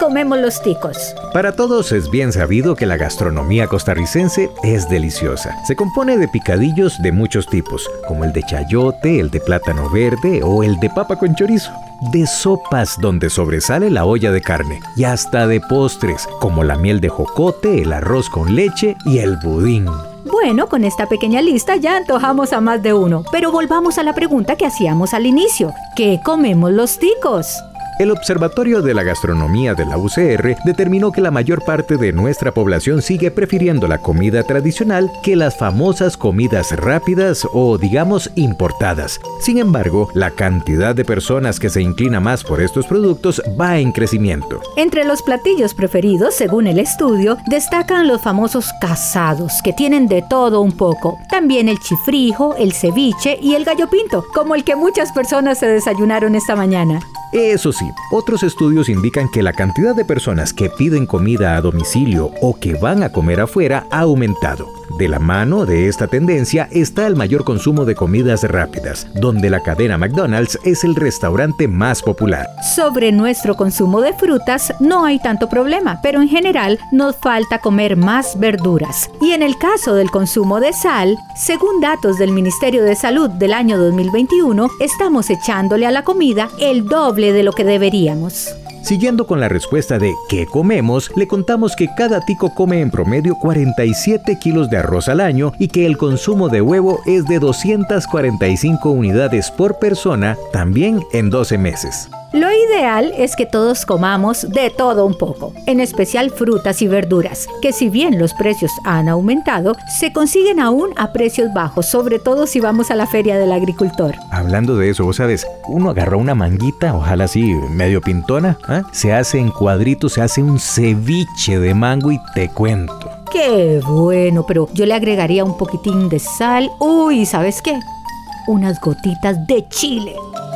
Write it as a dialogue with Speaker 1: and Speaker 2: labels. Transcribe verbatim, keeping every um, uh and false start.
Speaker 1: comemos los ticos?
Speaker 2: Para todos es bien sabido que la gastronomía costarricense es deliciosa. Se compone de picadillos de muchos tipos, como el de chayote, el de plátano verde o el de papa con chorizo. De sopas donde sobresale la olla de carne y hasta de postres, como la miel de jocote, el arroz con leche y el budín.
Speaker 1: Bueno, con esta pequeña lista ya antojamos a más de uno, pero volvamos a la pregunta que hacíamos al inicio. ¿Qué comemos los ticos?
Speaker 2: El Observatorio de la Gastronomía de la U C R determinó que la mayor parte de nuestra población sigue prefiriendo la comida tradicional que las famosas comidas rápidas o, digamos, importadas. Sin embargo, la cantidad de personas que se inclina más por estos productos va en crecimiento.
Speaker 1: Entre los platillos preferidos, según el estudio, destacan los famosos casados, que tienen de todo un poco. También el chifrijo, el ceviche y el gallo pinto, como el que muchas personas se desayunaron esta mañana.
Speaker 2: Eso sí, otros estudios indican que la cantidad de personas que piden comida a domicilio o que van a comer afuera ha aumentado. De la mano de esta tendencia está el mayor consumo de comidas rápidas, donde la cadena McDonald's es el restaurante más popular.
Speaker 1: Sobre nuestro consumo de frutas no hay tanto problema, pero en general nos falta comer más verduras. Y en el caso del consumo de sal, según datos del Ministerio de Salud del año dos mil veintiuno, estamos echándole a la comida el doble de lo que deberíamos.
Speaker 2: Siguiendo con la respuesta de ¿qué comemos?, le contamos que cada tico come en promedio cuarenta y siete kilos de arroz al año y que el consumo de huevo es de doscientas cuarenta y cinco unidades por persona, también en doce meses.
Speaker 1: Lo ideal es que todos comamos de todo un poco, en especial frutas y verduras, que si bien los precios han aumentado, se consiguen aún a precios bajos, sobre todo si vamos a la feria del agricultor.
Speaker 2: Hablando de eso, vos sabes, uno agarra una manguita, ojalá así medio pintona, ¿eh? Se hace en cuadritos, se hace un ceviche de mango y te cuento.
Speaker 1: ¡Qué bueno! Pero yo le agregaría un poquitín de sal. ¡Uy! ¿Sabes qué? Unas gotitas de chile.